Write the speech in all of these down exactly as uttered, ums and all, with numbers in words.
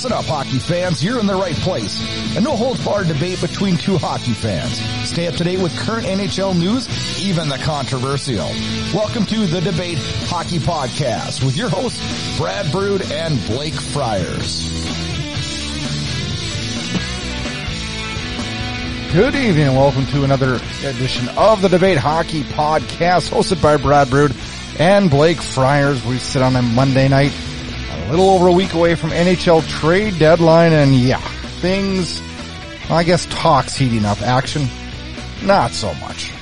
Listen up, hockey fans. You're in the right place. A no-holds-barred debate between two hockey fans. Stay up to date with current N H L news, even the controversial. Welcome to the Debate Hockey Podcast with your hosts, Brad Brood and Blake Friars. Good evening and welcome to another edition of the Debate Hockey Podcast, hosted by Brad Brood and Blake Friars. We sit on a Monday night, a little over a week away from N H L trade deadline, and yeah, things, well, I guess talk's heating up. Action, not so much.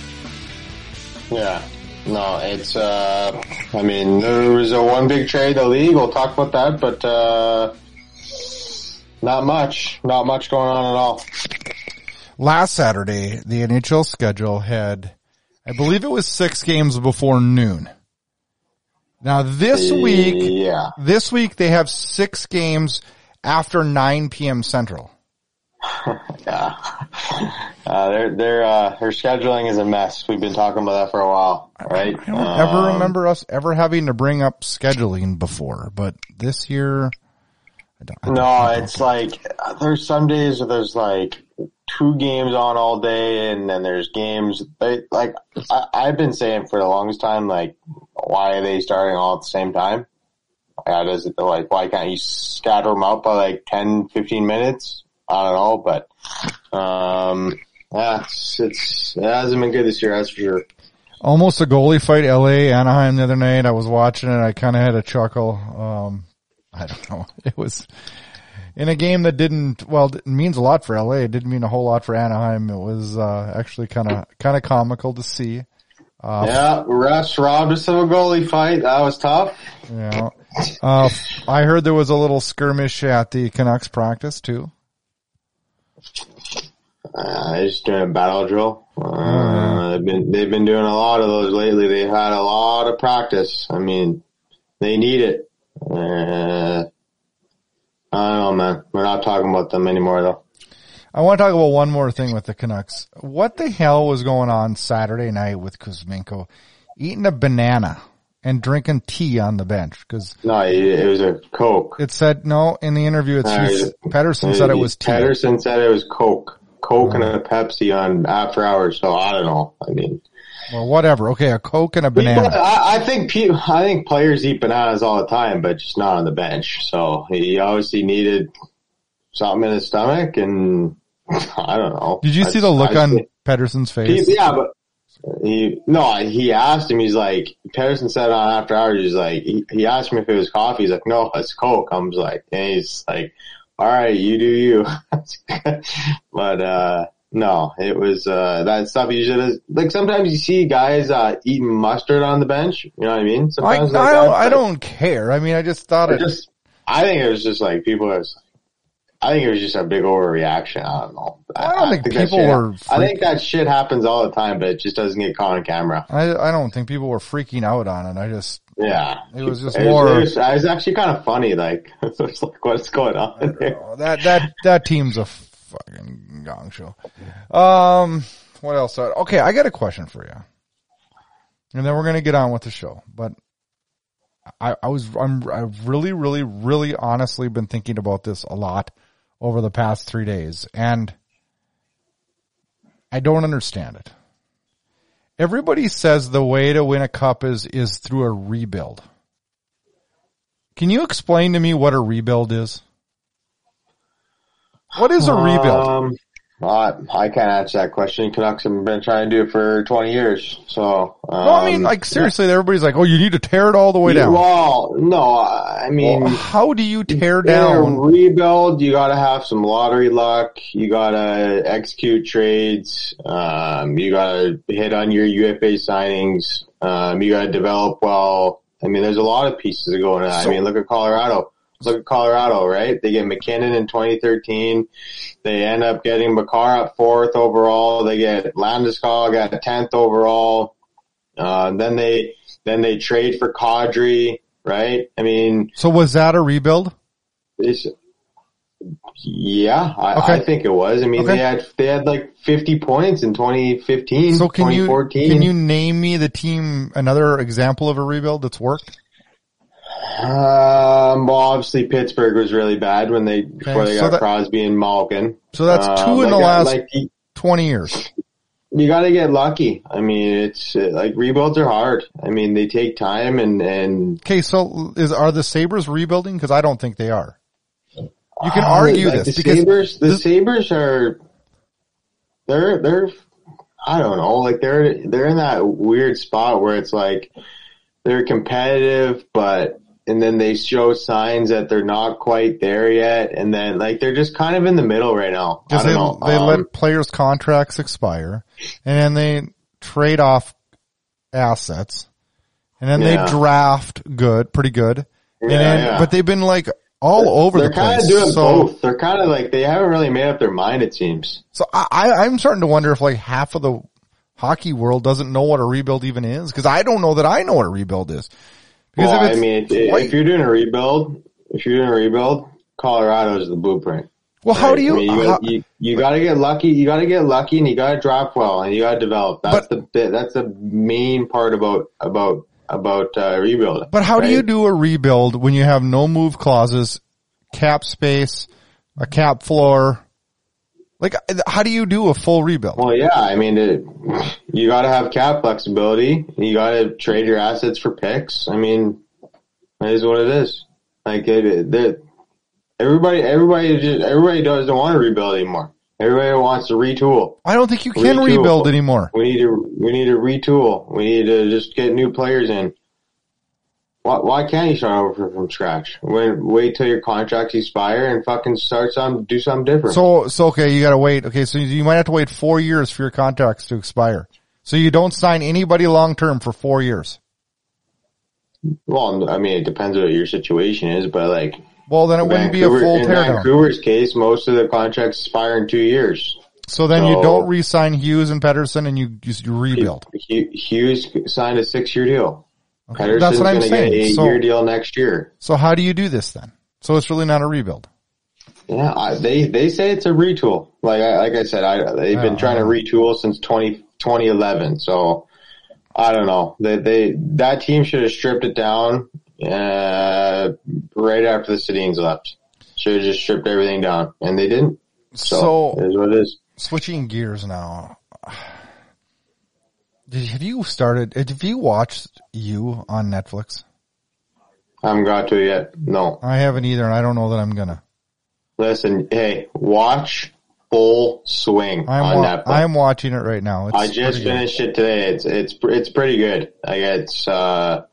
Yeah, no, it's, uh, I mean, there was a one big trade in the league. We'll talk about that, but, uh, not much, not much going on at all. Last Saturday, the N H L schedule had, I believe it was six games before noon. Now this week, yeah. this week they have six games after nine p.m. Central. yeah. Uh, their, their, uh, their scheduling is a mess. We've been talking about that for a while, right? I don't um, ever remember us ever having to bring up scheduling before, but this year, I don't, I don't, no, I don't it's like, there's some days where there's like two games on all day, and then there's games, they, like, I, I've been saying for the longest time, like, why are they starting all at the same time? How does it, like, why can't you scatter them out by like ten, fifteen minutes? I don't know, but, um, yeah, it's, it's, it hasn't been good this year, that's for sure. Almost a goalie fight, L A, Anaheim the other night. I was watching it, I kind of had a chuckle. Um, I don't know. It was in a game that didn't, well, it means a lot for L A. It didn't mean a whole lot for Anaheim. It was, uh, actually kind of, kind of comical to see. Uh, yeah, refs robbed us of a goalie fight. That was tough. Yeah. Uh, I heard there was a little skirmish at the Canucks practice too. Uh, they're just doing a battle drill. Uh, they've been, they've been doing a lot of those lately. They've had a lot of practice. I mean, they need it. Uh, I don't know, man. We're not talking about them anymore though. I want to talk about one more thing with the Canucks. What the hell was going on Saturday night with Kuzmenko eating a banana and drinking tea on the bench? Cause no, it was a Coke. It said, no, in the interview, it's, no, it's Pettersson said it was tea. Pettersson said it was Coke. Coke and a Pepsi on after hours, so I don't know. I mean, well, whatever. Okay, a Coke and a banana. People, I, I think people, I think players eat bananas all the time, but just not on the bench. So he obviously needed something in his stomach, and I don't know. Did you I, see the look I, on I, Pettersson's face? He, yeah, but he no, he asked him. He's like, Pettersson said on after hours. He's like, he, he asked me if it was coffee. He's like, no, it's Coke. I'm just like, and he's like, all right, you do you. But uh no, it was uh that stuff you should have, like, sometimes you see guys uh eating mustard on the bench, you know what I mean? Sometimes I, like I don't that, I don't care. I mean, I just thought it just I think it was just like people was I think it was just a big overreaction. I don't know. I don't I, think, I think people shit, were I think that shit happens all the time, but it just doesn't get caught on camera. I I don't think people were freaking out on it. I just Yeah. It was just it more was, it was, it was actually kind of funny, like, it was like, what's going on there? That that that team's a fucking gong show. Um, what else? Okay, I got a question for you, and then we're gonna get on with the show. But I, I was, I'm, I've really, really, really, honestly been thinking about this a lot over the past three days, and I don't understand it. Everybody says the way to win a cup is is through a rebuild. Can you explain to me what a rebuild is? What is a rebuild? Um, I, I can't answer that question. Canucks have been trying to do it for twenty years. So, um, no, I mean, like, seriously, everybody's like, oh, you need to tear it all the way down. Well, no, I mean, well, how do you tear in down? a rebuild, you gotta have some lottery luck. You gotta execute trades. Um, you gotta hit on your U F A signings. Um, you gotta develop well. I mean, there's a lot of pieces that go into that. So, I mean, look at Colorado. Look at Colorado, right? They get McKinnon in twenty thirteen. They end up getting Makar at fourth overall. They get Landeskog at tenth overall. Uh, then they, then they trade for Kadri, right? I mean. So was that a rebuild? It's, yeah, I, okay. I think it was. I mean, okay. they had, they had like fifty points in twenty fifteen, so can twenty fourteen. You, can you name me the team, another example of a rebuild that's worked? Um, well, obviously Pittsburgh was really bad when they before Okay, they so got that- Crosby and Malkin. So that's Um, two in like, the last like you, twenty years. you got to get lucky. I mean, it's uh, like rebuilds are hard. I mean, they take time, and and Okay, so is are the Sabres rebuilding? Because I don't think they are. You can uh, argue like this the because Sabres, the this- Sabres are they're they're I don't know, like they're they're in that weird spot where it's like they're competitive, but and then they show signs that they're not quite there yet, and then like they're just kind of in the middle right now. I because don't they know. they Um, let players' contracts expire, and then they trade off assets, and then Yeah. they draft good, pretty good, and Yeah, then yeah. but they've been like all over They're the kind place. of doing so both. They're kind of like they haven't really made up their mind. It seems. so I I- I'm starting to wonder if like half of the hockey world doesn't know what a rebuild even is, because I don't know that I know what a rebuild is. Because Well, if I it's mean, if, quite- if you're doing a rebuild, if you're doing a rebuild, Colorado is the blueprint. well, how right? do you? I mean, you, how- got, you, you got to get lucky. You got to get lucky, and you got to draft well, and you got to develop. That's the bit. That's the main part about about about uh, rebuilding. But how do right? you do a rebuild when you have no move clauses, cap space, a cap floor? Like, how do you do a full rebuild? Well, yeah, I mean, it, you got to have cap flexibility. You got to trade your assets for picks. I mean, that is what it is. Like, it, it, it, everybody, everybody just, everybody doesn't want to rebuild anymore. Everybody wants to retool. I don't think you can Retool. rebuild anymore. We need to, we need to retool. We need to just get new players in. Why, why can't you start over from scratch? Wait, wait till your contracts expire and fucking start some, do something different. So, so okay, you gotta wait. Okay, so you might have to wait four years for your contracts to expire. So you don't sign anybody long term for four years. Well, I mean, it depends on what your situation is, but like, Well, then it wouldn't be a Vancouver- full in teardown. Vancouver's case, most of the contracts expire in two years. So then you So- don't re-sign Hughes and Pedersen, and you just you rebuild. Hu- Hughes signed a six-year deal. Okay, Pedersen's that's what I'm going to get an saying. eight-year So, deal next year. so how do you do this then? So it's really not a rebuild. Yeah, I, they they say it's a retool. Like I like I said, I they've been Yeah, trying to retool since twenty, twenty eleven. So I don't know. They they that team should have stripped it down uh, right after the Sedins left. Should have just stripped everything down, and they didn't. So, So- it is what it is. Switching gears now. Did, have you started, have you watched You on Netflix? I haven't got to it yet. No. I haven't either, and I don't know that I'm gonna. Listen, hey, watch Full Swing I'm on wa- Netflix. I'm watching it right now. It's I just pretty good. finished it today. It's it's it's pretty good. Like it's uh,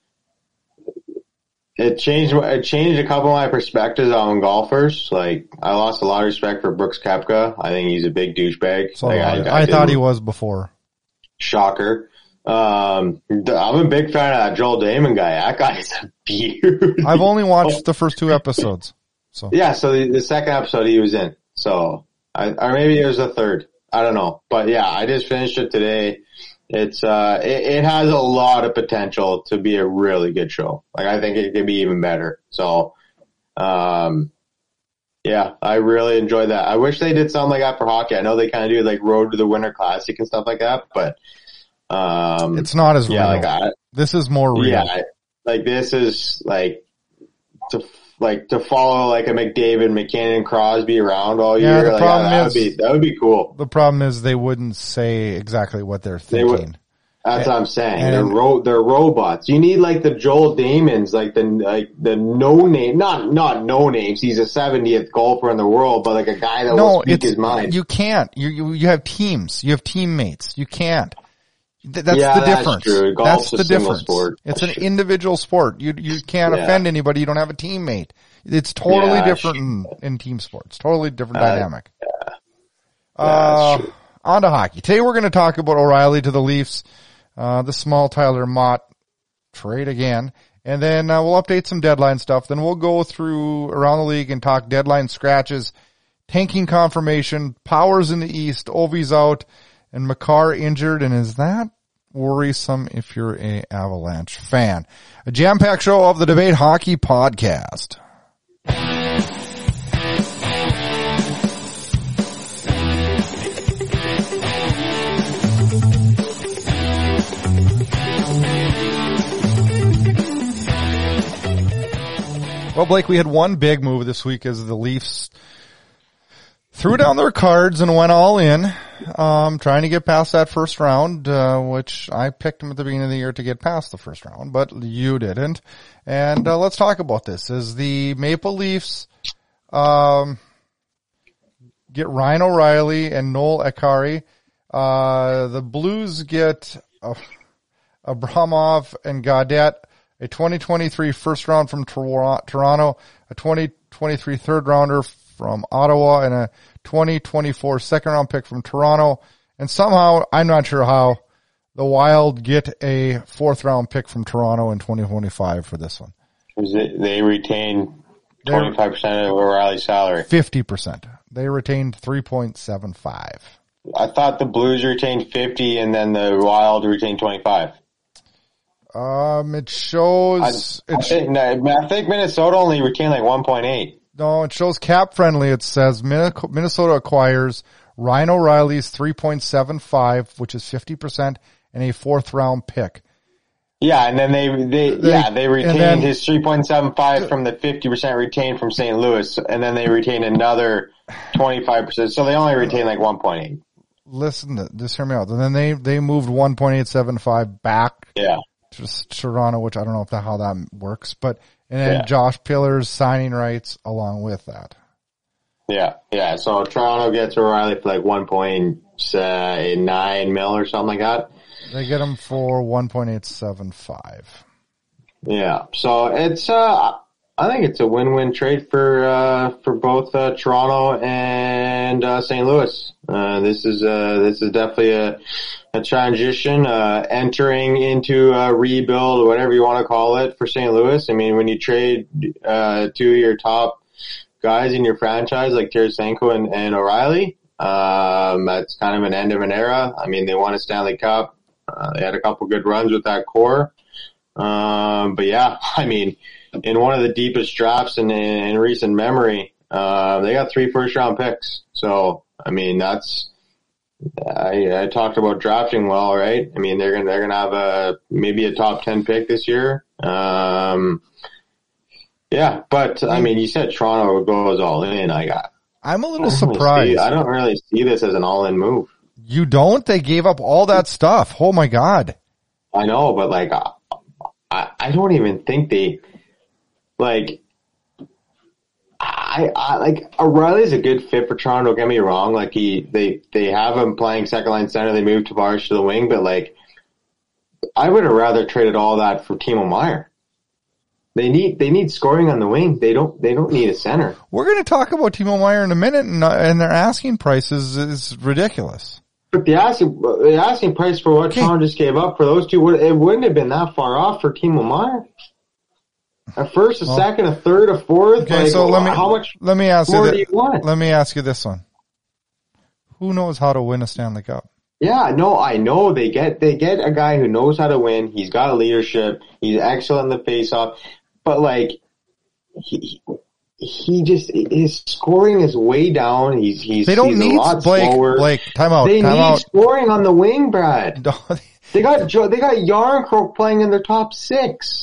it changed it changed a couple of my perspectives on golfers. Like I lost a lot of respect for Brooks Koepka. I think he's a big douchebag. So Like, I, I, I thought didn't- he was before. shocker. Um, th- I'm a big fan of that Joel Damon guy. That guy's a beaut. I've only watched the first two episodes. So Yeah, so the, the second episode he was in. So, I, or maybe it was the third. I don't know. But yeah, I just finished it today. It's, uh, it, it has a lot of potential to be a really good show. Like, I think it could be even better. So, um, yeah, I really enjoyed that. I wish they did something like that for hockey. I know they kind of do like Road to the Winter Classic and stuff like that, but, um, it's not as yeah, real. like I, This is more real. yeah, I- like this is like to like to follow like a McDavid, McKinnon, Crosby around all Yeah, year. the like, problem that, is- would be that would be cool. The problem is they wouldn't say exactly what they're They would- thinking. That's what I'm saying. and- they're ro- they're robots. You need like the Joel Damons, like the like the no name, not not no names. He's a seventieth golfer in the world, but like a guy that No, will speak it's, his mind. you can't. You, you you have teams. You have teammates. You can't. Th- That's Yeah, the that's difference. true. Golf's That's a the single difference. sport. It's That's an individual sport. You you can't Yeah. offend anybody. You don't have a teammate. It's totally Yeah, different in, in team sports. Totally different Uh, dynamic. Yeah, Uh, that's true. on to hockey. Today we're going to talk about O'Reilly to the Leafs, uh, the small Tyler Mott trade again, and then uh, we'll update some deadline stuff. Then we'll go through around the league and talk deadline scratches, tanking confirmation, Powers in the East, Ovi's out, and Makar injured. And is that worrisome if you're a Avalanche fan? A jam-packed show of the Debate Hockey Podcast. Well, Blake, we had one big move this week as the Leafs threw down their cards and went all in, um, trying to get past that first round, uh, which I picked them at the beginning of the year to get past the first round, but you didn't. And, uh, let's talk about this. As the Maple Leafs, um, get Ryan O'Reilly and Noel Acciari, uh, the Blues get, uh, Abramov and Gaudette, a twenty twenty-three first round from Toronto, a twenty twenty-three third rounder from Ottawa, and a twenty twenty-four second round pick from Toronto. And somehow, I'm not sure how, the Wild get a fourth round pick from Toronto in twenty twenty-five for this one. They retain twenty-five percent of O'Reilly's salary. fifty percent. They retained three point seven five. I thought the Blues retained fifty and then the Wild retained twenty-five. Um, it shows, I, I, think, I think Minnesota only retained like one point eight. No, it shows cap friendly. It says Minnesota acquires Ryan O'Reilly's three point seven five, which is fifty percent, and a fourth round pick. Yeah, and then they, they, they yeah, they retained then, his three point seven five from the fifty percent retained from Saint Louis, and then they retained another twenty-five percent, so they only retained like one point eight. Listen, to, just hear me out. And then they, they moved one point eight seven five back. Yeah. To Toronto, which I don't know if that, how that works, but, and then yeah. Josh Piller's signing rights along with that. Yeah, yeah. So Toronto gets O'Reilly for like one point nine mil or something like that. They get him for one point eight seven five. Yeah. So it's, uh, I think it's a win-win trade for, uh, for both, uh, Toronto and, uh, Saint Louis. Uh, this is, uh, this is definitely a, a transition, uh, entering into a rebuild, whatever you want to call it, for Saint Louis. I mean, when you trade, uh, two of your top guys in your franchise, like Tarasenko and, and O'Reilly, um, that's kind of an end of an era. I mean, they won a Stanley Cup. Uh, they had a couple good runs with that core. Um, but yeah, I mean, in one of the deepest drafts in, in recent memory, uh, they got three first round picks. So, I mean, that's, I, I talked about drafting well, right? I mean, they're gonna, they're gonna have a, maybe a top ten pick this year. Um, yeah, but I mean, you said Toronto goes all in. I got, I'm a little I surprised. Really see, I don't really see this as an all in move. You don't? They gave up all that stuff. Oh my God. I know, but like, I, I don't even think they, like, I, I like O'Reilly's a good fit for Toronto. Don't get me wrong. Like he, they, they have him playing second line center. They moved Tavares to the wing, but like, I would have rather traded all that for Timo Meier. They need, they need scoring on the wing. They don't, they don't need a center. We're going to talk about Timo Meier in a minute, and, uh, and their asking price is, is ridiculous. But the asking, the asking price for what okay. Toronto just gave up for those two, it wouldn't have been that far off for Timo Meier. A first, a well, second, a third, a fourth. Okay, like, so let me how much let me ask more you, do you want? Let me ask you this one: who knows how to win a Stanley Cup? Yeah, no, I know they get they get a guy who knows how to win. He's got leadership. He's excellent in the face-off, but like he he just his scoring is way down. He's he's they don't he's need a lot Blake. slower. Blake, time out. They time need out. scoring on the wing, Brad. they got Joe. They got Yarncroke playing in their top six.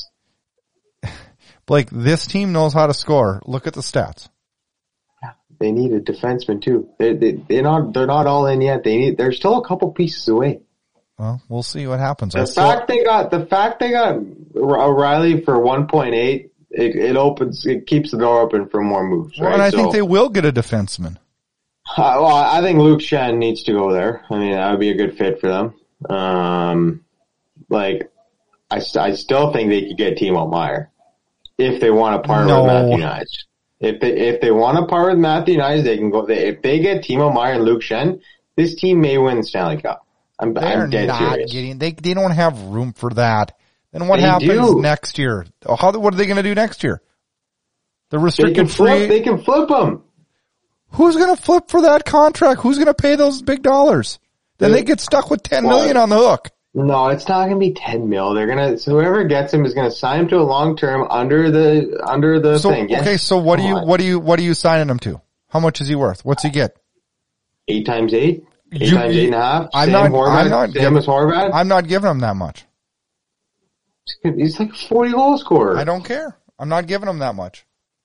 Blake, this team knows how to score. Look at the stats. They need a defenseman too. They, they, they're not, they're not all in yet. They need, they're still a couple pieces away. Well, we'll see what happens. The I fact still... they got, the fact they got O'Reilly for one point eight, it, it opens, it keeps the door open for more moves. Well, right? and I so, think they will get a defenseman. Uh, well, I think Luke Schenn needs to go there. I mean, that would be a good fit for them. Um, like, I, I still think they could get Timo Meier. If they want to part no. with Matthew Knies. If they, if they want to part with Matthew Knies, they can go, they, if they get Timo Meier and Luke Schenn, this team may win the Stanley Cup. I'm, They're I'm dead not serious. Getting, they, they don't have room for that. Then what They happens do. next year? Oh, how, what are they going to do next year? The They restricted can flip, free. they can flip them. Who's going to flip for that contract? Who's going to pay those big dollars? Then they get stuck with ten Well, million on the hook. No, it's not going to be ten mil. They're going to, so whoever gets him is going to sign him to a long term under the, under the So, thing. Yes. okay, so what do Come you, on. what do you, what are you signing him to? How much is he worth? What's he get? Eight times eight? Eight You- times eight and a half? I'm Sam not- Horvath, I'm not Sam giving- as Horvath? I'm not giving him that much. He's like a forty goal scorer. I don't care. I'm not giving him that much.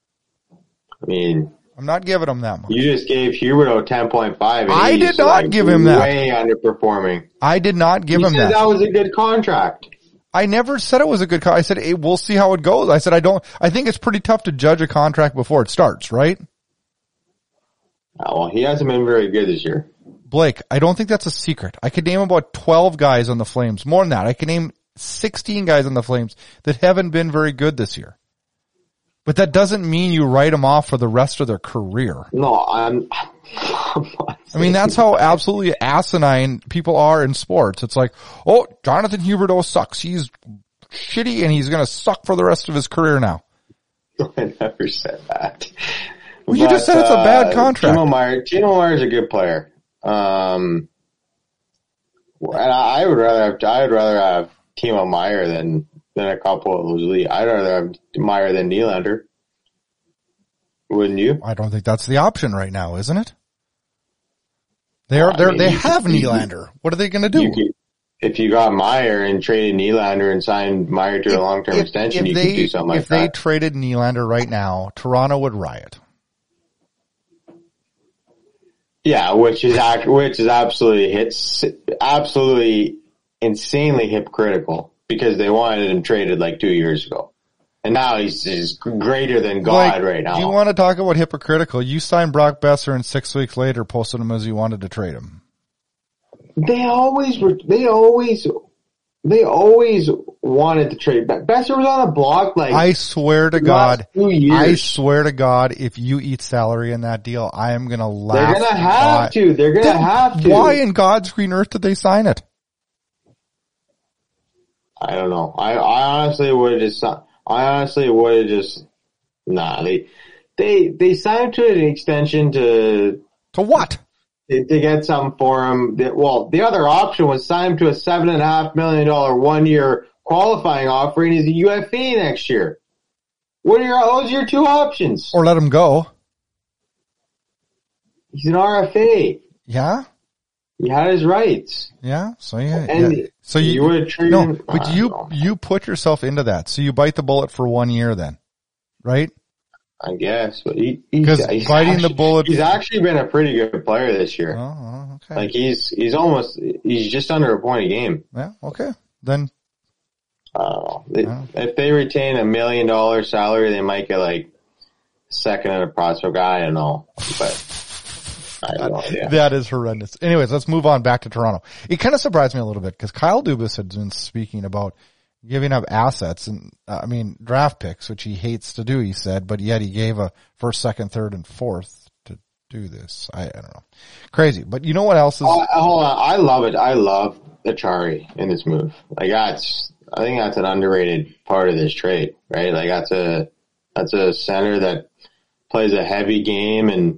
I mean, I'm not giving him that much. You just gave Huberdeau ten point five. I did not like give him that. Way underperforming. I did not give you him said that. That was a good contract. I never said it was a good contract. I said, hey, we'll see how it goes. I said, I don't, I think it's pretty tough to judge a contract before it starts, right? Oh, well, he hasn't been very good this year. Blake, I don't think that's a secret. I could name about twelve guys on the Flames. More than that. I could name sixteen guys on the Flames that haven't been very good this year. But that doesn't mean you write them off for the rest of their career. No, I'm, I'm not I mean, that's how absolutely asinine people are in sports. It's like, oh, Jonathan Huberdeau sucks. He's shitty and he's going to suck for the rest of his career now. I never said that. Well, you but, just said it's a bad uh, contract. Timo Meier, Timo Meier is a good player. Um, and I, I would rather have, I would rather have Timo Meier than, than a couple of those leagues. I'd rather have Meier than Nylander. Wouldn't you? I don't think that's the option right now, isn't it? They are, well, they they have could, Nylander. What are they going to do? You could, if you got Meier and traded Nylander and signed Meier to if, a long-term if, extension, if you they, could do something like if that. If they traded Nylander right now, Toronto would riot. Yeah, which is which is absolutely hits absolutely insanely hypocritical because they wanted him traded like two years ago, and now he's, he's greater than God like, right now. Do you want to talk about hypocritical? You signed Brock Besser, and six weeks later posted him as you wanted to trade him. They always were. They always. They always wanted to trade. Besser was on a block like I swear to God, I swear to God, if you eat salary in that deal, I am gonna laugh. They're gonna have to. They're gonna then have to. Why in God's green earth did they sign it? I don't know. I, I honestly would have just. I honestly would have just. Nah, they they they signed to an extension to to what? To get something for him. Well, the other option was sign him to a seven and a half million dollar one year qualifying offer and he's a U F A next year. What are your, those are your two options? Or let him go. He's an R F A. Yeah? He had his rights. Yeah. So yeah. And yeah. So you, you would treat no, him. but you, know. you put yourself into that. So you bite the bullet for one year then, right? I guess, but he, he's, because he's biting actually, the bullet. He's actually been a pretty good player this year. Oh, okay. Like he's, he's almost, he's just under a point a game. Yeah. Okay. Then. I don't know. They, yeah. If they retain a million dollar salary, they might get like second in a prospect guy. I don't know, but I have no idea. That is horrendous. Anyways, let's move on back to Toronto. It kind of surprised me a little bit because Kyle Dubas had been speaking about giving up assets and, uh, I mean, draft picks, which he hates to do, he said, but yet he gave a first, second, third, and fourth to do this. I, I don't know. Crazy. But you know what else is? Oh, hold on. I love it. I love Achari in this move. Like that's, I think that's an underrated part of this trade, right? Like that's a, that's a center that plays a heavy game and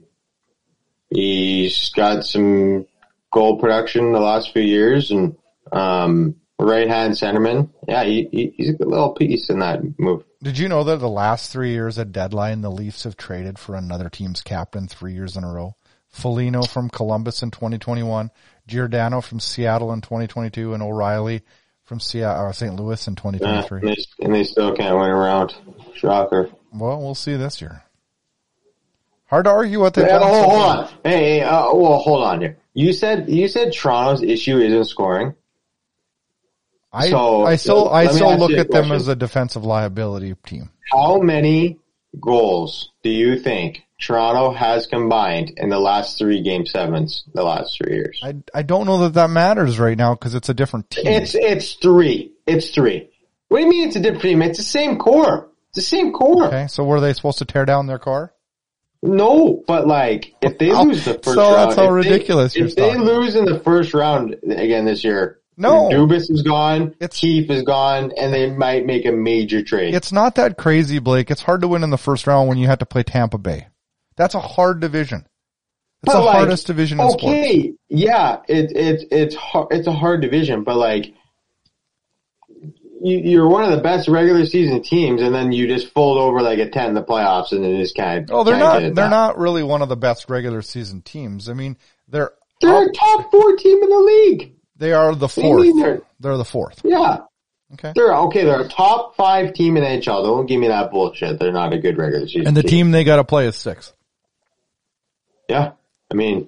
he's got some goal production the last few years and, um, right-hand centerman. Yeah, he, he, he's a good little piece in that move. Did you know that the last three years at deadline, the Leafs have traded for another team's captain three years in a row? Foligno from Columbus in twenty twenty-one, Giordano from Seattle in twenty twenty-two, and O'Reilly from Seattle, or Saint Louis in twenty twenty-three. Yeah, and, they, and they still can't win a round. Shocker. Well, we'll see this year. Hard to argue what they've yeah, done. Hold, hold on. Hey, hey uh, well, hold on here. You said, you said Toronto's issue isn't scoring. I, so, I still, I still look at question. them as a defensive liability team. How many goals do you think Toronto has combined in the last three game sevens the last three years? I, I don't know that that matters right now because it's a different team. It's, it's three. It's three. What do you mean it's a different team? It's the same core. It's the same core. Okay. So were they supposed to tear down their core? No, but like, if they oh, lose the first so round. that's how if ridiculous they, you're If they talking. lose in the first round again this year, no, Dubas is gone, it's, Keefe is gone, and they might make a major trade. It's not that crazy, Blake. It's hard to win in the first round when you have to play Tampa Bay. That's a hard division. It's the like, hardest division in okay, sports. Okay, yeah, it, it, it's hard, it's a hard division, but like, you, you're one of the best regular season teams, and then you just fold over like a ten in the playoffs, and then just kind of. Oh, they're not. They're done. not really one of the best regular season teams. I mean, they're they're up, a top four team in the league. They are the fourth. They're, they're the fourth. Yeah. Okay. They're okay. They're a top five team in N H L. Don't give me that bullshit. They're not a good regular season. And the team they got to play is six. Yeah, I mean,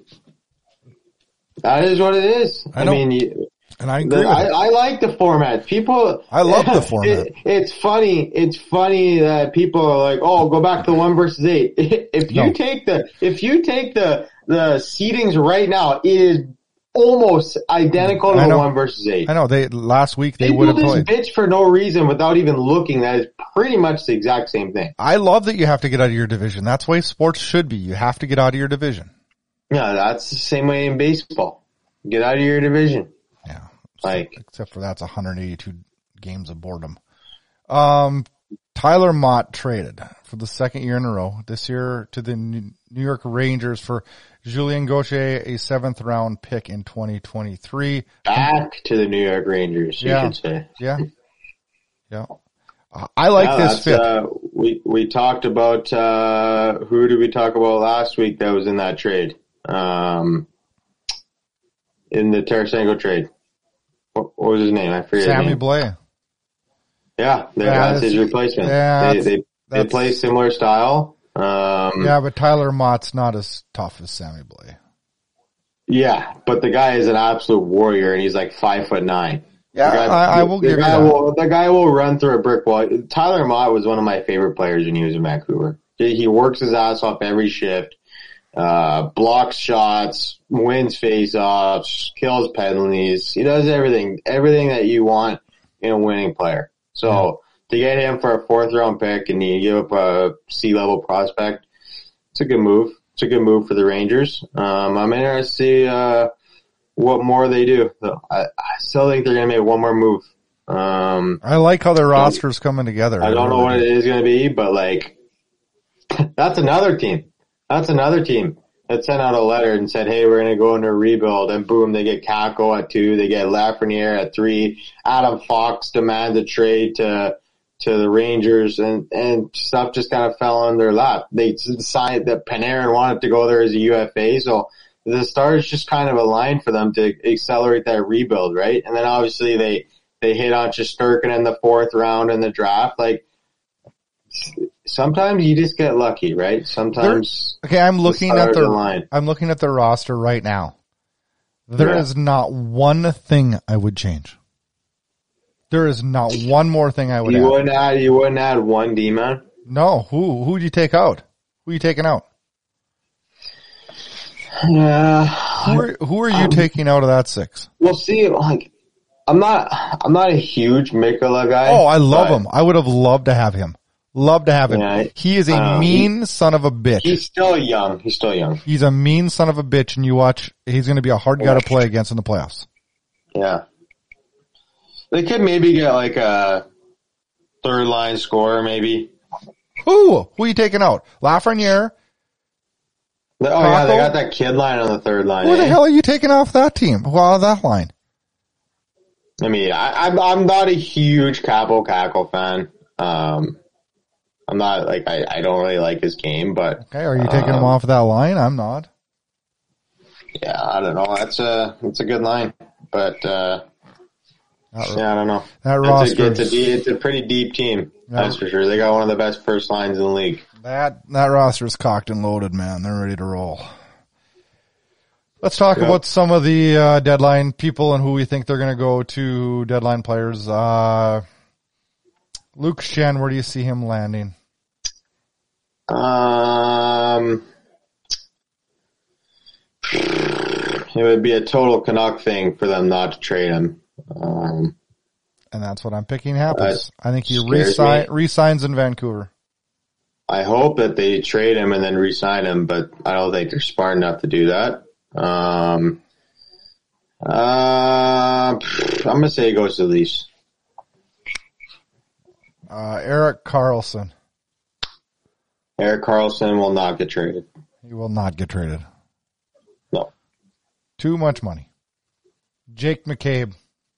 that is what it is. I I, know. mean, you, And I agree the, with I, it. I like the format. People, I love the format. It, it's funny. It's funny that people are like, "Oh, go back to one versus eight." If you No. take the, if you take the the seedings right now, it is almost identical to I the know. one versus eight. I know they last week they They would do have this played. bitch for no reason without even looking. That is pretty much the exact same thing. I love that you have to get out of your division. That's the way sports should be. You have to get out of your division. Yeah, that's the same way in baseball. Get out of your division. Yeah. Like, Except for that's one hundred eighty-two games of boredom. Um, Tyler Mott traded for the second year in a row this year to the New York Rangers for Julien Gauthier, a seventh round pick in twenty twenty-three. back to the New York Rangers, you Yeah. should say. Yeah. Yeah. Uh, I like Yeah, this that's, fit. Uh, we we talked about uh, who did we talk about last week that was in that trade? Um, in the Tarasenko trade. What, what was his name? I forget. his Sammy name. Blais. Yeah, they're- Yeah, that's his that's- replacement. yeah, they that's- they, they that's- play similar style. Um, Yeah, but Tyler Mott's not as tough as Sammy Blais. yeah, but the guy is an absolute warrior, and he's like five foot nine. Yeah, The guy- I, I will the give you guy that. Will, the guy will run through a brick wall. Tyler Mott was one of my favorite players when he was in Vancouver. He he works his ass off every shift, uh, blocks shots, wins faceoffs, kills penalties. He does everything, everything that you want in a winning player. So to get him for a fourth round pick and you give up a C level prospect, it's a good move. It's a good move for the Rangers. Um, I'm interested to see, uh, what more they do. So I, I still think they're going to make one more move. Um, I like how their roster's coming together. I don't know what it is going to be, but like, that's another team. That's another team that sent out a letter and said, hey, we're going to go into a rebuild, and boom, they get Kako at two, they get Lafreniere at three, Adam Fox demands a trade to, to the Rangers, and, and stuff just kind of fell on their lap. They decided that Panarin wanted to go there as a U F A, so the stars just kind of aligned for them to accelerate that rebuild, right? And then obviously they, they hit on Shesterkin in the fourth round in the draft. Like, sometimes you just get lucky, right? Sometimes. Okay, I'm looking at stars their align. I'm looking at their roster right now. There Yeah. is not one thing I would change. There is not one more thing I would You add. wouldn't add, you wouldn't add one D-man? No, who who'd you take out? Who are you taking out? Yeah. Who are, who are you taking out of that six? We'll see. Like, I'm not, I'm not a huge Mikula guy. Oh, I love but him. I would have loved to have him. Love to have him. Yeah, he is a uh, mean son of a bitch. He's still young. He's still young. He's a mean son of a bitch, and you watch, he's going to be a hard guy to play against in the playoffs. Yeah. They could maybe get like a third line scorer, maybe. Who? Who are you taking out? Lafreniere? Oh yeah, they Kako? got that kid line on the third line. Who eh? the hell are you taking off that team? Well, out of that line. I mean, I, I'm I'm not a huge Capo Cackle fan. Um, I'm not like I, I don't really like his game, but Okay, are you taking him um, off that line? I'm not. Yeah, I don't know. That's a it's a good line, but uh, That, yeah, I don't know. that It's roster, a, it's a de- it's a pretty deep team. Yeah. That's for sure. They got one of the best first lines in the league. that that roster is cocked and loaded, man. They're ready to roll. Let's talk Yep. about some of the uh, deadline people and who we think they're going to go to deadline players. Uh, Luke Shen, where do you see him landing? Um, it would be a total Canuck thing for them not to trade him. Um, And that's what I'm picking happens. That I think he scares resign, me. resigns in Vancouver. I hope that they trade him and then re-sign him, but I don't think they're smart enough to do that. Um, uh, I'm gonna say he goes to the Leafs. Uh, Eric Carlson. Erik Karlsson will not get traded. He will not get traded. No. Too much money. Jake McCabe.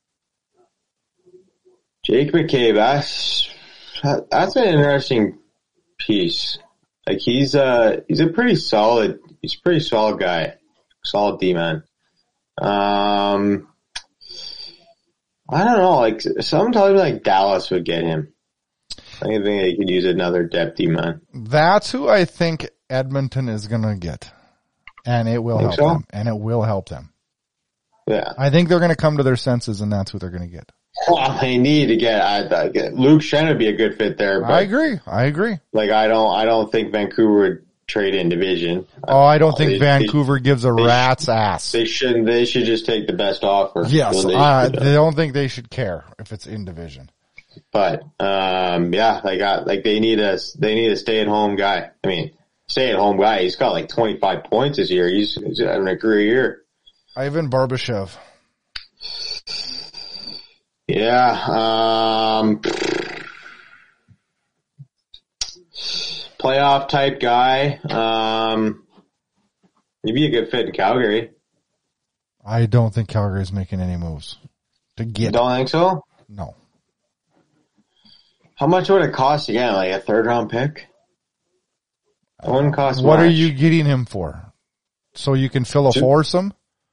Jake McCabe, that's that's an interesting piece. Like he's a he's a pretty solid he's a pretty solid guy, solid D man. Um, I don't know. Like sometimes, like Dallas would get him. I think they could use another depthy man. That's who I think Edmonton is going to get, and it will Think help so? them. And it will help them. Yeah. I think they're going to come to their senses, and that's who they're going to get. Well, they need to get, I, I get Luke Schenn would be a good fit there. But I agree. I agree. Like I don't, I don't think Vancouver would trade in division. Oh, I don't think They- Vancouver gives a they- rat's ass. They shouldn't. They should just take the best offer. Yes, So they uh, should, uh, they don't think they should care if it's in division. But um, yeah, they got like they need a they need a stay at home guy. I mean, stay at home guy. He's got like twenty five points this year. He's, he's having a career year. Ivan Barbashev. Yeah. Um, playoff type guy. Um, he'd be a good fit in Calgary. I don't think Calgary's making any moves to get. Don't think so. No. How much would it cost again? Like a third round pick? It wouldn't cost What much. are you getting him for? So you can fill a Two- foursome?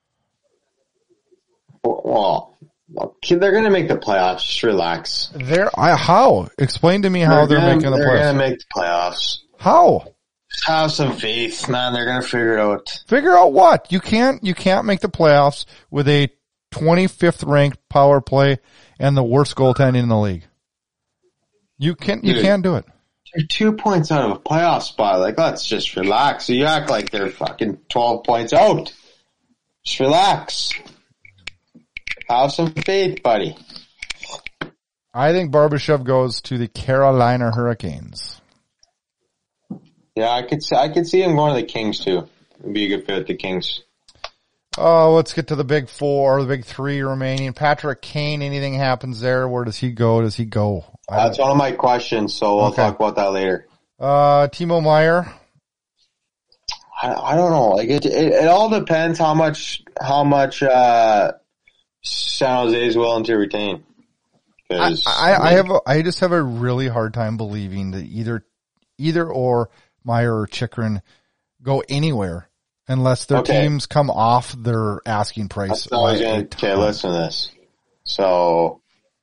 Well, they're going to make the playoffs. Just relax. They're, I, how? Explain to me how they're, gonna, making the They're going playoffs. to make the playoffs. How? Have some faith, man. They're going to figure it out. Figure out what? You can't, you can't make the playoffs with a twenty-fifth ranked power play and the worst goaltending in the league. You can't, you Dude. can't do it. They're two points out of a playoff spot. Like, let's just relax. You act like they're fucking twelve points out. Just relax. Have some faith, buddy. I think Barbashev goes to the Carolina Hurricanes. Yeah, I could see, I could see him going to the Kings too. It'd be a good fit with the Kings. Oh, let's get to the big four, the big three remaining. Patrick Kane, anything happens there? Where does he go? Does he go? I That's one of my questions, so we'll Okay. talk about that later. Uh, Timo Meyer. I, I don't know. Like it, it, it all depends how much, how much, uh, San Jose is willing to retain. I, 'Cause, I, I have, a, I just have a really hard time believing that either, either or Meyer or Chikrin go anywhere unless their Okay. teams come off their asking price. That's not by a gonna, okay, ton. listen to this. So,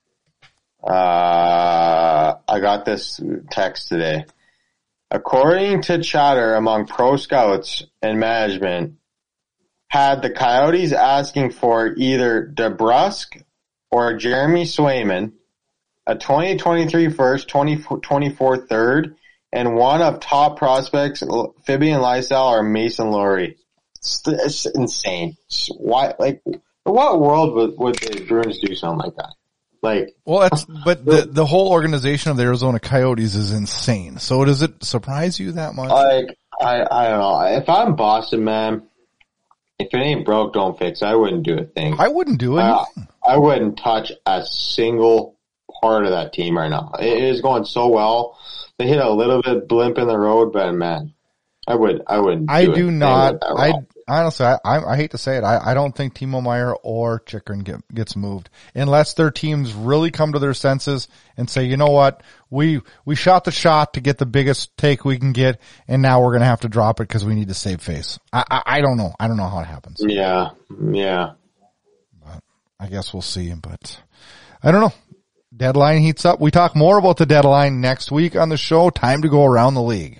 uh, I got this text today. According to chatter among pro scouts and management, had the Coyotes asking for either DeBrusk or Jeremy Swayman, a twenty twenty-three first, twenty twenty-four third, and one of top prospects, Fabian Lysell or Mason Laurie. It's, it's insane. It's why, like, in what world would, would the Bruins do something like that? Like, Well, that's, but the, the whole organization of the Arizona Coyotes is insane. So does it surprise you that much? like, I, I don't know. If I'm Boston, man, if it ain't broke, don't fix it. I wouldn't do a thing. I wouldn't do it. I, I wouldn't touch a single part of that team right now. It is going so well. They hit a little bit blimp in the road, but man, I would, I wouldn't. I do do anything not. with that I role. honestly, I, I, I hate to say it. I, I don't think Timo Meyer or Chikrin get, gets moved unless their teams really come to their senses and say, you know what, we we shot the shot to get the biggest take we can get, and now we're gonna have to drop it because we need to save face. I, I I don't know. I don't know how it happens. Yeah, yeah. I guess we'll see, but I don't know. Deadline heats up. We talk more about the deadline next week on the show. Time to go around the league.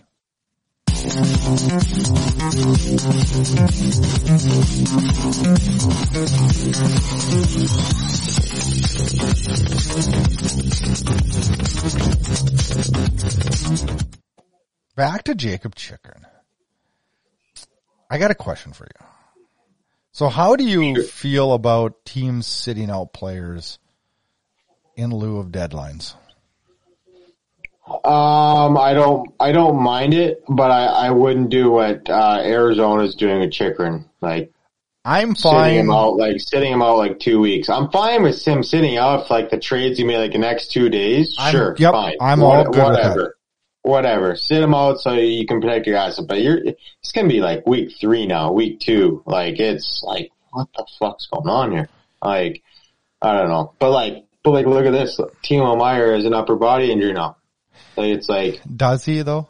Back to Jacob Chikrin. I got a question for you. So how do you feel about teams sitting out players in lieu of deadlines? Um, I don't, I don't mind it, but I, I wouldn't do what uh, Arizona's doing with Chikrin, like I'm sitting fine. him out, like sitting him out like two weeks. I'm fine with him sitting out for like the trades he made like the next two days. I'm- Sure, yep, fine. I'm all good with whatever. Whatever. Sit him out so you can protect your asset. But you're, it's gonna be like week three now, week two. Like it's like, what the fuck's going on here? Like, I don't know. But like, but like, look at this. Timo Meyer has an upper body injury now. Like it's like, Does he though?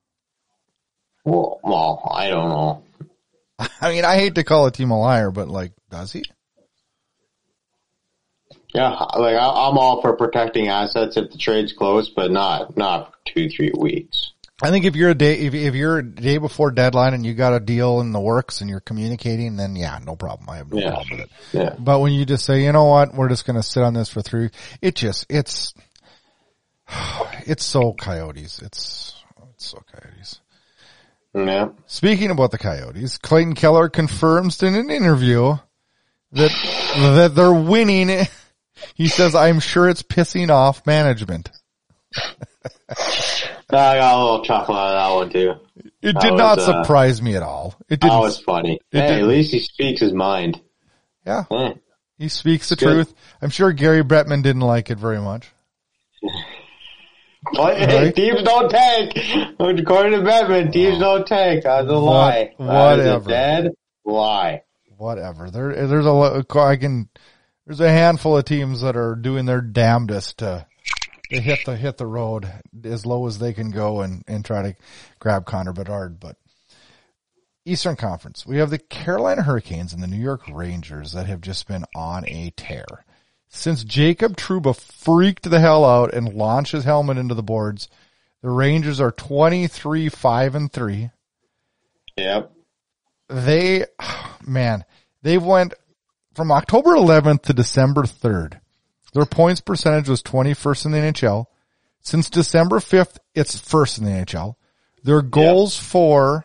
well, well, I don't know. I mean, I hate to call it Timo Meyer, but like, does he? Yeah, like I, I'm all for protecting assets if the trade's close, but not not two three weeks. I think if you're a day if if you're a day before deadline and you got a deal in the works and you're communicating, then yeah, no problem. I have no Yeah. problem with it. Yeah. But when you just say, you know what, we're just going to sit on this for three, it just it's it's so Coyotes. It's it's so Coyotes. Yeah. Speaking about the Coyotes, Clayton Keller confirms in an interview that that they're winning. He says, "I'm sure it's pissing off management." I got a little chuckle out of that one too. It That did was, not uh, surprise me at all. It That didn't. was funny. it Hey, did- at least he speaks his mind. Yeah, Eh. he speaks the Good. truth. I'm sure Gary Bettman didn't like it very much. But hey, Right? teams don't tank. According to Bettman, teams don't tank. That's a lie. That is a whatever. dead lie. Whatever. There, there's a lo- I can. There's a handful of teams that are doing their damnedest to, to hit the hit the road as low as they can go and and try to grab Connor Bedard. But Eastern Conference, we have the Carolina Hurricanes and the New York Rangers that have just been on a tear. Since Jacob Trouba freaked the hell out and launched his helmet into the boards, the Rangers are twenty-three five and three. Yep. They, man, they went from October eleventh to December third. Their points percentage was twenty-first in the N H L. Since December fifth, it's first in the N H L. Their goals for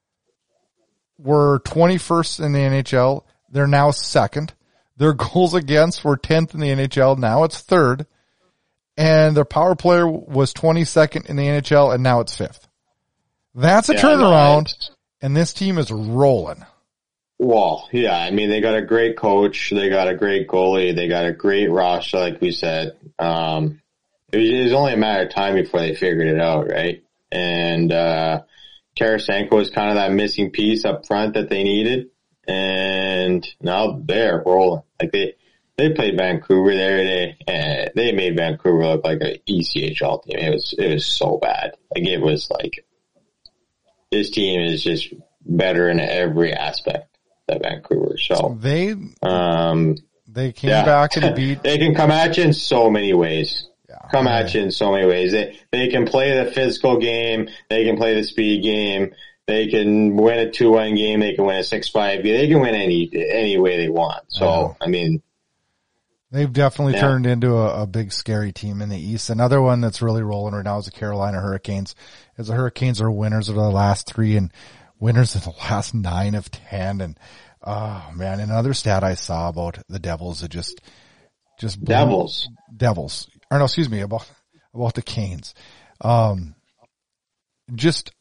were twenty-first in the N H L. They're now second. Their goals against were tenth in the N H L. Now it's third. And their power play was twenty-second in the N H L, and now it's fifth. That's a Yeah, turnaround, no, and this team is rolling. Well, yeah, I mean, they got a great coach. They got a great goalie. They got a great roster, like we said. Um, it was, it was only a matter of time before they figured it out, right? And, uh, Tarasenko was kind of that missing piece up front that they needed. And now they're rolling. Like they, they played Vancouver there. They, uh, they made Vancouver look like an E C H L team. It was, it was so bad. Like it was like, this team is just better in every aspect. Vancouver. So they um they came yeah. back and beat. They can come at you in so many ways. Yeah, come right. at you in so many ways. They they can play the physical game. They can play the speed game. They can win a two one game. They can win a six five game. They can win any any way they want. So I, I mean, they've definitely yeah. turned into a, a big scary team in the East. Another one that's really rolling right now is the Carolina Hurricanes. As the Hurricanes are winners of the last three and winners of the last nine of ten. And oh man, another stat I saw about the Devils, it just, just blew, Devils, Devils, or no, excuse me, about, about the Canes. Um, just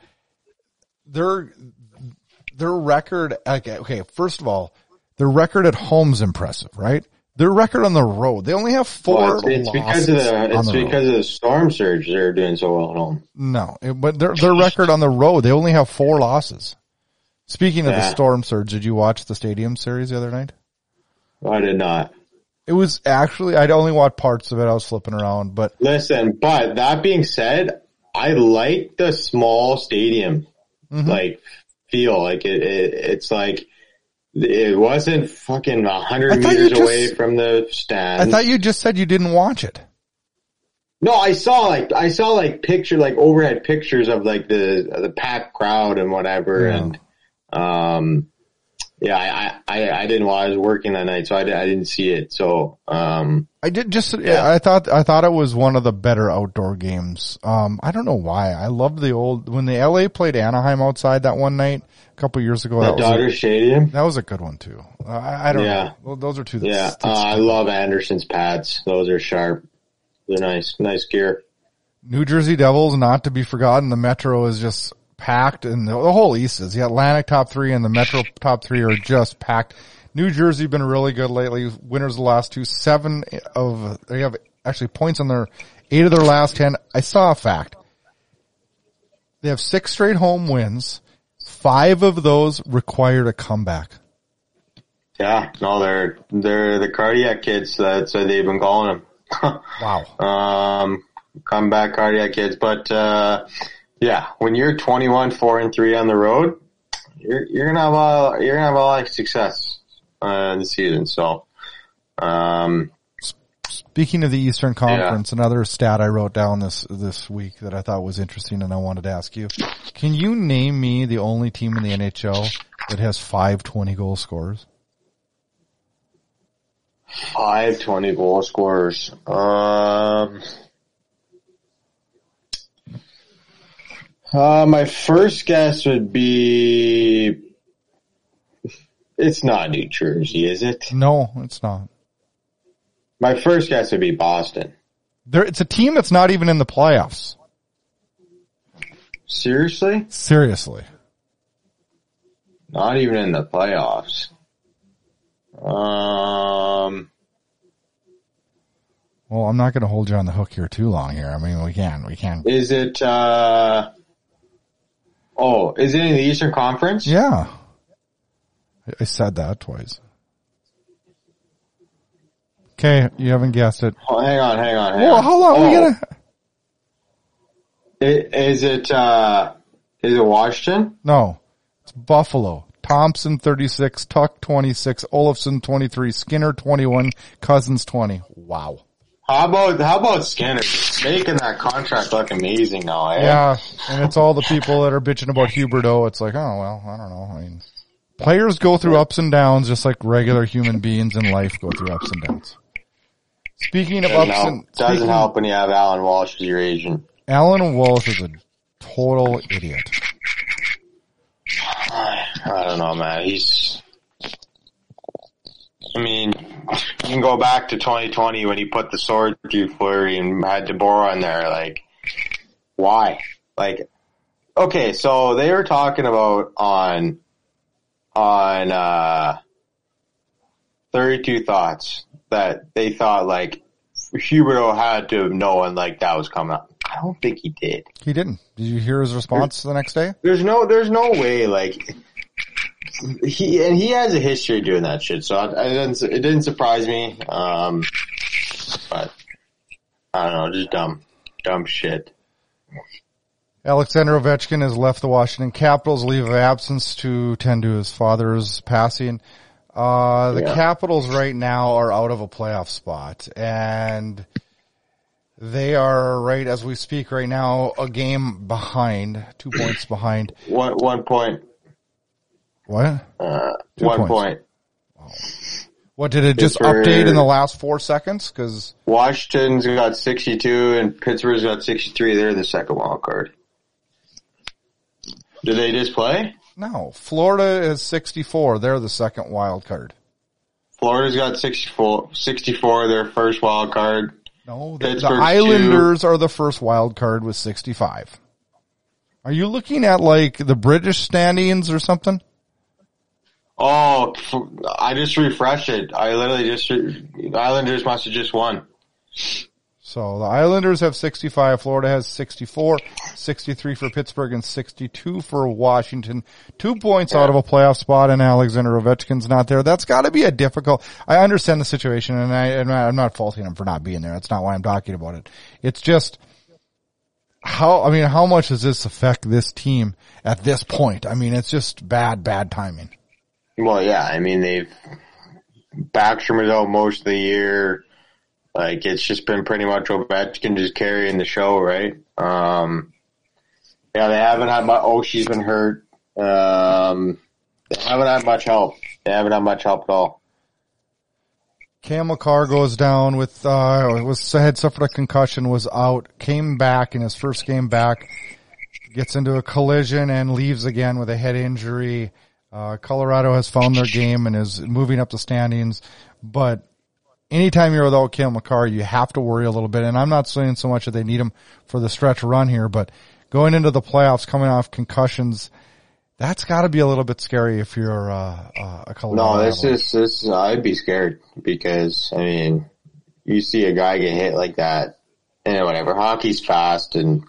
their, their record, okay, okay, first of all, their record at home's impressive, right? Their record on the road, they only have four well, it's, it's because of the it's the because road. of the storm surge. They're doing so well at home. No, it, but their their record on the road, they only have four losses. Speaking of yeah. the storm surge, did you watch the Stadium series the other night? I did not. It was actually, I'd only watched parts of it. I was flipping around, but listen. But that being said, I like the small stadium, mm-hmm. like feel like it, it. It's like. It wasn't fucking a hundred meters just, away from the stand. I thought you just said you didn't watch it. No, I saw like, I saw like picture, like overhead pictures of like the, the packed crowd and whatever. Yeah. And, um, yeah, I, I, I didn't while I was working that night, so I, I didn't see it. So, um, I did just, yeah. I thought, I thought it was one of the better outdoor games. Um, I don't know why. I loved the old, when the L A played Anaheim outside that one night a couple years ago. The that Dodger was a, Stadium. That was a good one too. Uh, I, I don't yeah. know. Well, those are two. Yeah. Uh, I love Anderson's pads. Those are sharp. They're nice, nice gear. New Jersey Devils, not to be forgotten. The Metro is just packed, and the, the whole East is. The Atlantic top three and the Metro top three are just packed. New Jersey been really good lately. Winners of the last two. Seven of, they have actually points on their, eight of their last ten. I saw a fact. They have six straight home wins. Five of those required a comeback. Yeah, no, they're, they're the cardiac kids. That's what they've been calling them. Wow. Um, comeback cardiac kids. But, uh, yeah, when you're twenty-one, four and three on the road, you're, you're going to have a, you're going to have a lot of success, uh, this season. So, um, Speaking of the Eastern Conference, yeah. Another stat I wrote down this this week that I thought was interesting, and I wanted to ask you: can you name me the only team in the N H L that has five twenty goal scorers? Five twenty goal scorers. Um. Uh, my first guess would be, it's not New Jersey, is it? No, it's not. My first guess would be Boston. There, it's a team that's not even in the playoffs. Seriously? Seriously. Not even in the playoffs. Um. Well, I'm not going to hold you on the hook here too long here. I mean, we can, we can. Is it, uh, oh, is it in the Eastern Conference? Yeah. I said that twice. Okay, you haven't guessed it. Oh, hang on, hang on, hang well, on. how long oh. are we gonna? It, is it, uh, is it Washington? No. It's Buffalo. Thompson thirty-six, Tuck twenty-six, Olofsson twenty-three, Skinner twenty-one, Cousins twenty. Wow. How about, how about Skinner? Making that contract look amazing now, eh? Yeah, and it's all the people that are bitching about Huberdeau. It's like, oh, well, I don't know. I mean, players go through ups and downs just like regular human beings in life go through ups and downs. Speaking of doesn't ups help, and... Doesn't speaking, help when you have Alan Walsh as your agent. Alan Walsh is a total idiot. I don't know, man. He's... I mean, you can go back to twenty twenty when he put the sword through Fleury and had DeBoer in there. Like, why? Like, okay, so they were talking about on, on, uh, thirty-two Thoughts that they thought, like, Huberdeau had to have known, like, that was coming up. I don't think he did. He didn't. Did you hear his response there's, the next day? There's no, there's no way, like... He and he has a history of doing that shit, so it didn't it didn't surprise me. Um, but I don't know, just dumb, dumb shit. Alexander Ovechkin has left the Washington Capitals, leave of absence to tend to his father's passing. Uh, the yeah. Capitals right now are out of a playoff spot, and they are right as we speak right now a game behind, two points behind. One one point. What? Uh, one points. point. Wow. What, did it just Pittsburgh, update in the last four seconds? Cause Washington's got sixty-two and Pittsburgh's got sixty-three. They're the second wild card. Did they just play? No. Florida is sixty-four. They're the second wild card. Florida's got sixty-four. sixty-four, their first wild card. No, the, the Islanders two. Are the first wild card with sixty-five. Are you looking at like the British standings or something? Oh, I just refreshed it. I literally just, the Islanders must have just won. So the Islanders have sixty-five, Florida has sixty-four, sixty-three for Pittsburgh, and sixty-two for Washington. Two points yeah. out of a playoff spot, and Alexander Ovechkin's not there. That's got to be a difficult. I understand the situation, and I, I'm, not, I'm not faulting him for not being there. That's not why I'm talking about it. It's just how. I mean, how much does this affect this team at this point? I mean, it's just bad, bad timing. Well, yeah. I mean, they've Backstrom is out most of the year. Like, it's just been pretty much Ovechkin just carrying the show, right? Um, yeah, they haven't had much, oh, she's been hurt. Um, they haven't had much help. They haven't had much help at all. Cam Makar goes down with, uh, was, had suffered a concussion, was out, came back in his first game back, gets into a collision and leaves again with a head injury. Uh, Colorado has found their game and is moving up the standings, but anytime you're without Cale Makar, you have to worry a little bit. And I'm not saying so much that they need him for the stretch run here, but going into the playoffs, coming off concussions, that's got to be a little bit scary if you're uh, uh, a Colorado. No, this is this. I'd be scared because I mean, you see a guy get hit like that, and whatever. Hockey's fast, and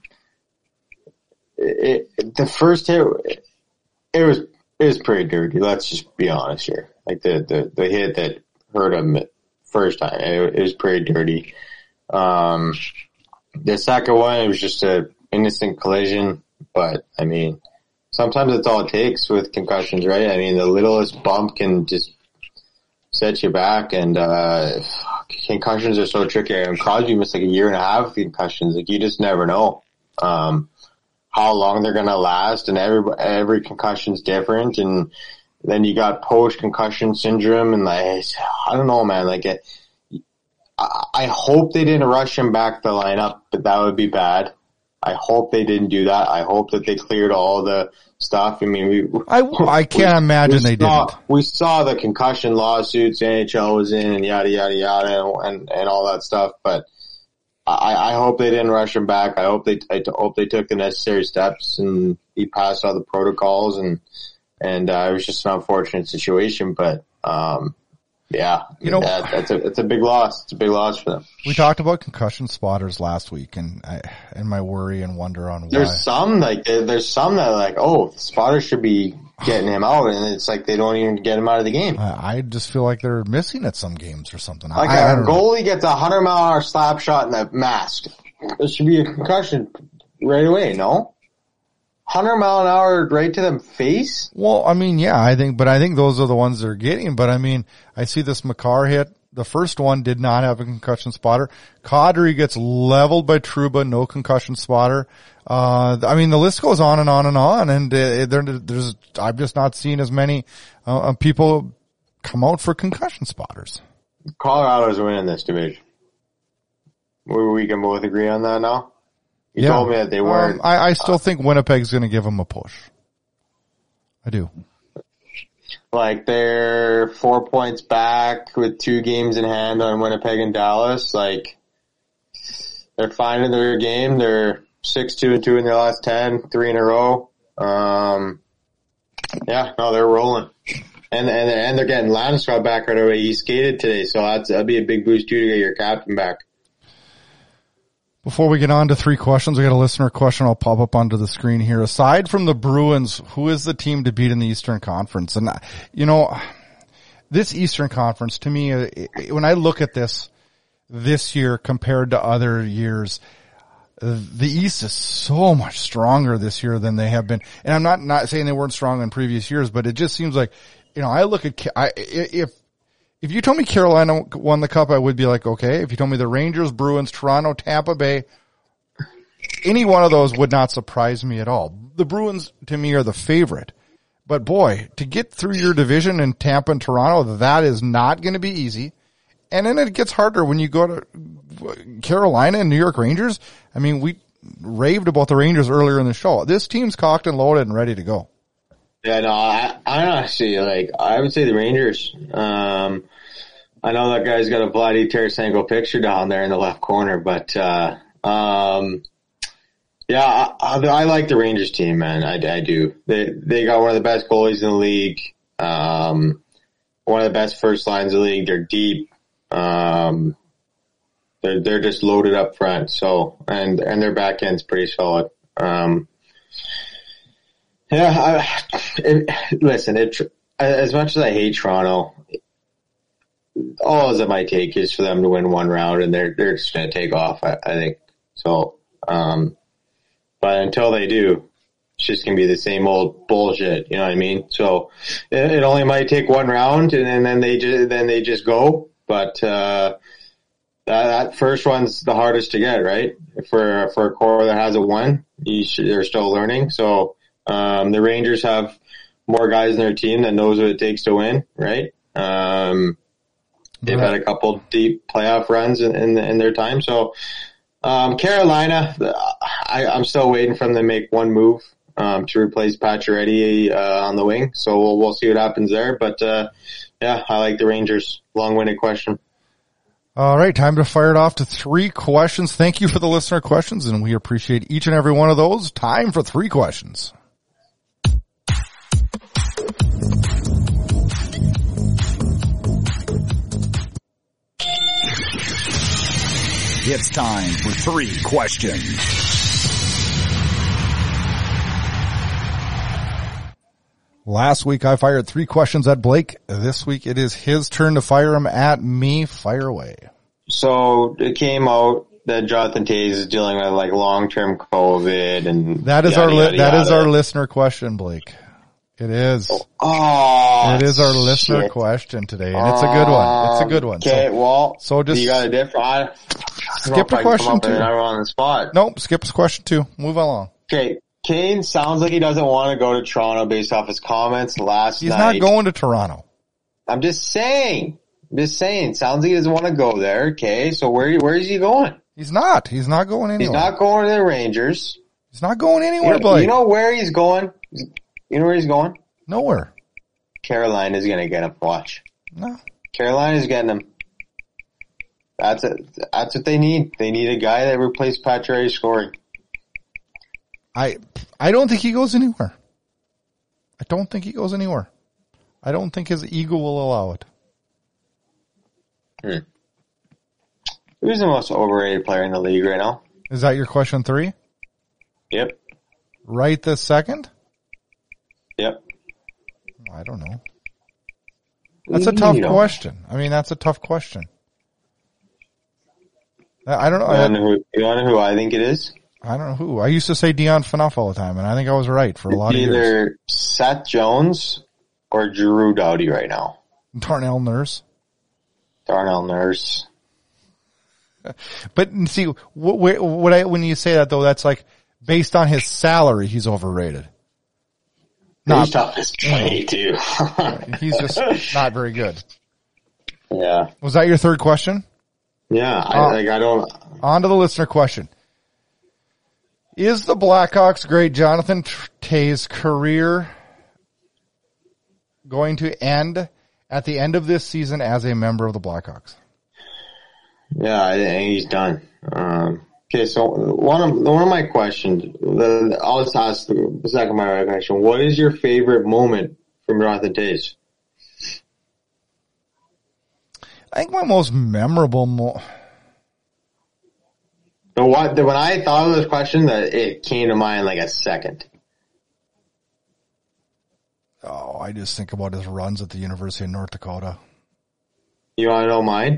it, it, the first hit, it, it was it was pretty dirty. Let's just be honest here. Like the the, the hit that hurt him first time, it, it was pretty dirty. Um, the second one, it was just a innocent collision, but I mean, sometimes that's all it takes with concussions, right? I mean, the littlest bump can just set you back, and uh, concussions are so tricky. And Crosby missed like a year and a half of concussions. Like you just never know, um, how long they're going to last, and every, every concussion's different. And then you got post concussion syndrome, and like, I don't know, man, like it, I, I hope they didn't rush him back to the lineup, but that would be bad. I hope they didn't do that. I hope that they cleared all the stuff. I mean, we, I, I can't we, imagine we they saw, didn't. We saw the concussion lawsuits the N H L was in and yada, yada, yada, and, and all that stuff. But I, I hope they didn't rush him back. I hope they, I hope they took the necessary steps and he passed all the protocols, and, and, uh, it was just an unfortunate situation. But, um, yeah, you know, that, that's a, it's a big loss. It's a big loss for them. We talked about concussion spotters last week, and I, and my worry and wonder on why. There's some, like, there's some that are like, oh, the spotter should be getting him out, and it's like they don't even get him out of the game. I, I just feel like they're missing at some games or something. Like I, a I don't goalie know. gets a hundred mile an hour slap shot in the mask. It should be a concussion right away, no? Hundred mile an hour right to them face? Well, I mean, yeah, I think, but I think those are the ones they're getting. But I mean, I see this Makar hit. The first one did not have a concussion spotter. Kadri gets leveled by Trouba, no concussion spotter. Uh, I mean, the list goes on and on and on, and uh, there, there's, I've just not seen as many uh, people come out for concussion spotters. Colorado's winning this division. We, we can both agree on that now? You yeah. told me that they weren't. Um, I, I still uh, think Winnipeg's going to give them a push. I do. Like they're four points back with two games in hand on Winnipeg and Dallas. Like they're finding their game. They're six, two and two in their last ten, three in a row. Um, yeah, no, they're rolling. And, and, and they're getting Landeskog back right away. He skated today, so that's, that'd be a big boost too to get your captain back. Before we get on to three questions, we got a listener question I'll pop up onto the screen here. Aside from the Bruins, who is the team to beat in the Eastern Conference? And, you know, this Eastern Conference, to me, when I look at this, this year compared to other years, the East is so much stronger this year than they have been. And I'm not, not saying they weren't strong in previous years, but it just seems like, you know, I look at, I, if, If you told me Carolina won the cup, I would be like, okay. If you told me the Rangers, Bruins, Toronto, Tampa Bay, any one of those would not surprise me at all. The Bruins, to me, are the favorite. But boy, to get through your division in Tampa and Toronto, that is not going to be easy. And then it gets harder when you go to Carolina and New York Rangers. I mean, we raved about the Rangers earlier in the show. This team's cocked and loaded and ready to go. Yeah, no, I, I honestly, like, I would say the Rangers. Um, I know that guy's got a Vladdy Tarasenko picture down there in the left corner, but, uh, um, yeah, I, I, I like the Rangers team, man. I, I do. They, they got one of the best goalies in the league. Um, one of the best first lines in the league. They're deep. Um, they're, they're just loaded up front. So, and, and their back end's pretty solid. Um, Yeah, I, it, listen, it, as much as I hate Toronto, all it might take is for them to win one round and they're, they're just going to take off, I, I think. So, um, but until they do, it's just going to be the same old bullshit, you know what I mean? So it, it only might take one round and, and then they just, then they just go. But, uh, that, that first one's the hardest to get, right? For, for a core that hasn't won, you should, they're still learning. So, Um, the Rangers have more guys in their team that knows what it takes to win, right? Um, they've right. had a couple deep playoff runs in, in, in their time. So, um, Carolina, I, I'm still waiting for them to make one move, um, to replace Pacioretty, uh, on the wing. So we'll, we'll see what happens there. But, uh, yeah, I like the Rangers. Long-winded question. All right, time to fire it off to three questions. Thank you for the listener questions, and we appreciate each and every one of those. Time for three questions. It's time for three questions. Last week I fired three questions at Blake. This week it is his turn to fire them at me. Fire away. So it came out that Jonathan Toews is dealing with like long-term COVID and that is yada, our li- yada, that yada. is our listener question, Blake. It is. Oh, it is our listener shit. question today, and it's a good one. It's a good one. Okay, so, well, so just you got a different. I, skip a question two. On the spot. Nope, skip a question two. Move along. Okay, Kane sounds like he doesn't want to go to Toronto based off his comments last He's night. He's not going to Toronto. I'm just saying. I'm just saying. Sounds like he doesn't want to go there. Okay, so where where is he going? He's not. He's not going anywhere. He's not going to the Rangers. He's not going anywhere, you know, Blake. You know where he's going? You know where he's going? Nowhere. Carolina's going to get him. Watch. No. Carolina's getting him. That's it. That's what they need. They need a guy that replaces Pacioretty scoring. I I don't think he goes anywhere. I don't think he goes anywhere. I don't think his ego will allow it. Hmm. Who's the most overrated player in the league right now? Is that your question three? Yep. Right this second? Yep. I don't know. That's a tough question. I mean, that's a tough question. I don't know. You want to know who, you want to know who I think it is? I don't know who. I used to say Dion Phaneuf all the time, and I think I was right for a lot of years. Either Seth Jones or Drew Doughty right now. Darnell Nurse. Darnell Nurse. But see, what, what I, when you say that though, that's like based on his salary, he's overrated. Not, he's tough as play too. He's just not very good. Yeah. Was that your third question? Yeah. I, uh, like, I don't. On to the listener question. Is the Blackhawks great Jonathan Toews career going to end at the end of this season as a member of the Blackhawks? Yeah, I think he's done. Um, okay, so one of one of my questions, the, I'll just ask the, the second part of my question. What is your favorite moment from Jonathan Toews? I think my most memorable mo- So what, when I thought of this question, that it came to mind like a second. Oh, I just think about his runs at the University of North Dakota. You want to know mine?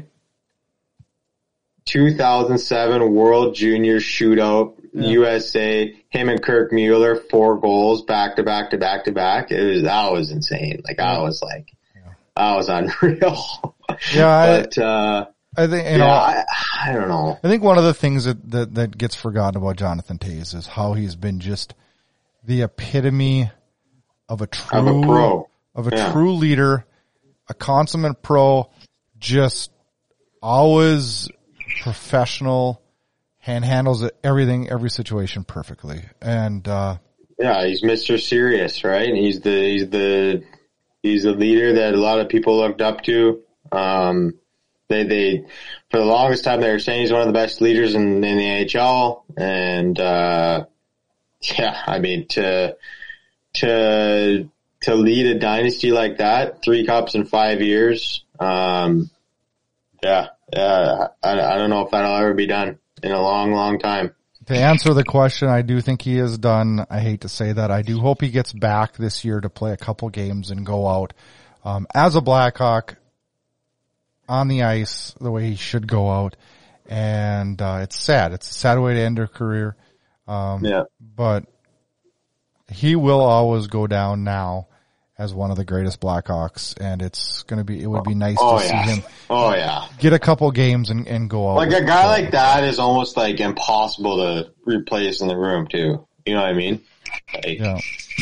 two thousand seven World Junior Shootout, yeah. U S A, him and Kirk Mueller, four goals back to back to back to back. It was, that was insane. Like, yeah. I was like, yeah. that was unreal. Yeah. but, uh, I think, you yeah, know, I, I don't know. I think one of the things that, that, that gets forgotten about Jonathan Toews is how he's been just the epitome of a true, of a pro, of a yeah. true leader, a consummate pro, just always professional, and handles everything, every situation perfectly. And, uh, yeah, he's Mister Serious, right? He's the, he's the, he's the leader that a lot of people looked up to. Um, they, they, for the longest time they were saying he's one of the best leaders in, in the N H L. And, uh, yeah, I mean, to, to, to lead a dynasty like that, three cups in five years. Um, yeah, yeah, I, I don't know if that'll ever be done in a long, long time. To answer the question, I do think he is done. I hate to say that. I do hope he gets back this year to play a couple games and go out, um, as a Blackhawk on the ice the way he should go out. And, uh, it's sad. It's a sad way to end a career. Um, yeah. But he will always go down now as one of the greatest Blackhawks, and it's going to be, it would be nice oh, to yeah. see him oh, yeah. get a couple games and, and go out. Like a guy like that is almost like impossible to replace in the room too. You know what I mean? Like, yeah.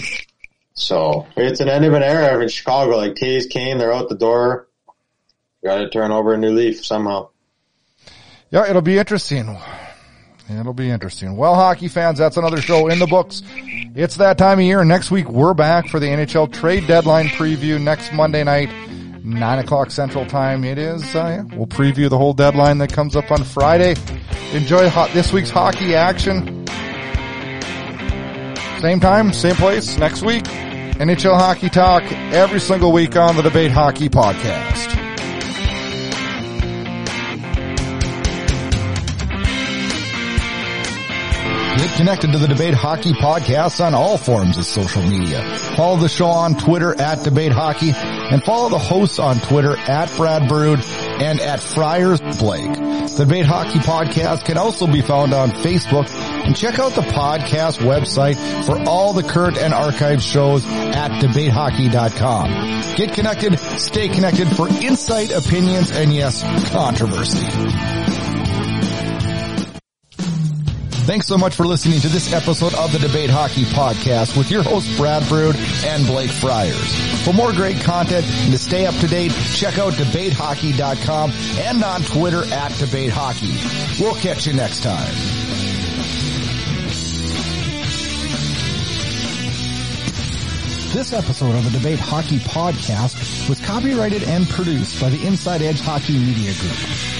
So it's an end of an era in Chicago. Like Toews, Kane, they're out the door. Got to turn over a new leaf somehow. Yeah, it'll be interesting. It'll be interesting. Well, hockey fans, that's another show in the books. It's that time of year. Next week, we're back for the N H L trade deadline preview next Monday night, nine o'clock Central Time. It is, uh, yeah, we'll preview the whole deadline that comes up on Friday. Enjoy ho- this week's hockey action. Same time, same place, next week. N H L Hockey Talk every single week on the Debate Hockey Podcast. Get connected to the Debate Hockey Podcast on all forms of social media. Follow the show on Twitter at Debate Hockey and follow the hosts on Twitter at Brad Brood and at Friars Blake. The Debate Hockey Podcast can also be found on Facebook And check out the podcast website for all the current and archived shows at debate hockey dot com. Get connected, stay connected for insight, opinions, and yes, controversy. Thanks so much for listening to this episode of the Debate Hockey Podcast with your hosts Brad Brood and Blake Friars. For more great content and to stay up to date, check out debate hockey dot com and on Twitter at Debate Hockey. We'll catch you next time. This episode of the Debate Hockey Podcast was copyrighted and produced by the Inside Edge Hockey Media Group.